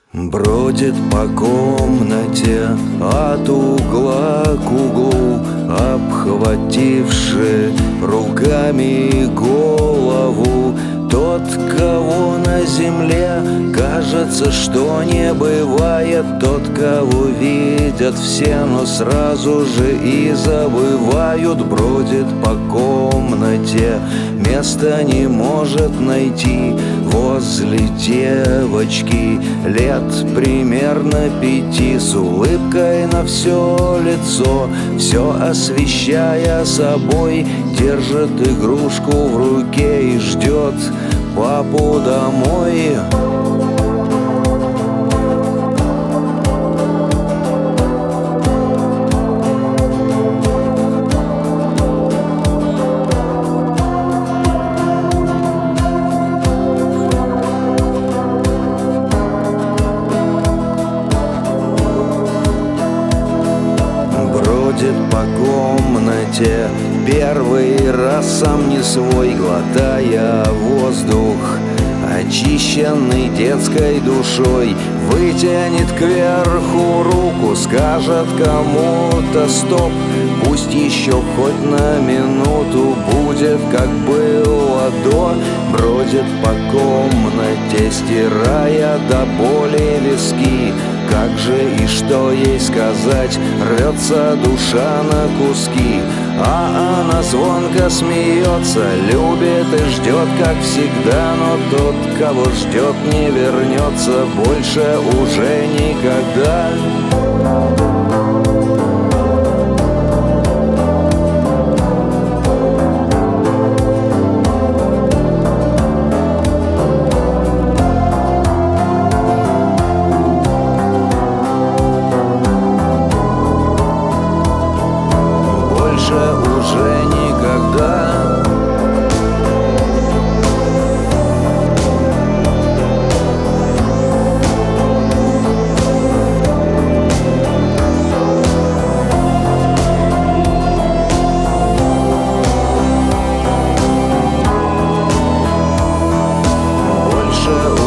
Бродит по комнате от угла к углу, обхвативши руками голову. Тот, кого на земле кажется, что не бывает, тот, кого видят все, но сразу же и забывают. Бродит по комнате, места не может найти. Возле девочки лет примерно 5, с улыбкой на все лицо, все освещая собой, держит игрушку в руке и ждет папу домой. Бродит по комнате первый раз сам не свой, глотая воздух, очищенный детской душой. Вытянет кверху руку, скажет кому-то стоп. Пусть еще хоть на минуту будет, как было до. Бродит по комнате, стирая до боли виски. Как же и что ей сказать, рвется душа на куски. А она звонко смеется, любит и ждет, как всегда. Но тот, кого ждет, не вернется больше уже никогда. Уже никогда. Больше